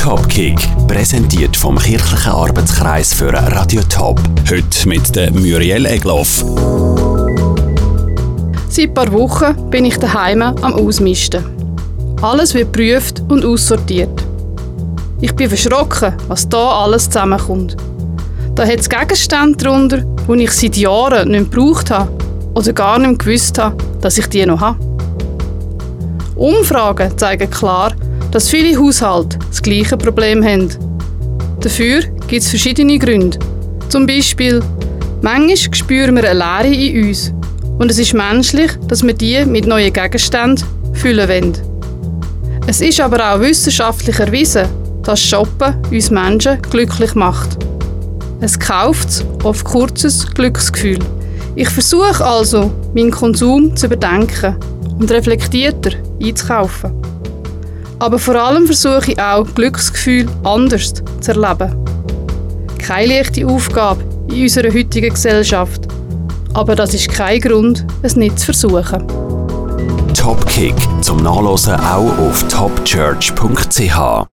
Topkick, präsentiert vom Kirchlichen Arbeitskreis für Radio Top. Heute mit der Muriel Egloff. Seit ein paar Wochen bin ich daheim am Ausmisten. Alles wird geprüft und aussortiert. Ich bin verschrocken, was da alles zusammenkommt. Da hat es Gegenstände darunter, die ich seit Jahren nicht gebraucht habe oder gar nicht gewusst habe, dass ich die noch habe. Umfragen zeigen klar, dass viele Haushalte das gleiche Problem haben. Dafür gibt es verschiedene Gründe. Zum Beispiel, manchmal spüren wir eine Leere in uns und es ist menschlich, dass wir die mit neuen Gegenständen füllen wollen. Es ist aber auch wissenschaftlich erwiesen, dass Shoppen uns Menschen glücklich macht. Es kauft oft kurzes Glücksgefühl. Ich versuche also, meinen Konsum zu überdenken und reflektierter einzukaufen. Aber vor allem versuche ich auch, Glücksgefühl anders zu erleben. Keine leichte Aufgabe in unserer heutigen Gesellschaft. Aber das ist kein Grund, es nicht zu versuchen. Topkick zum Nachlesen auch auf topchurch.ch.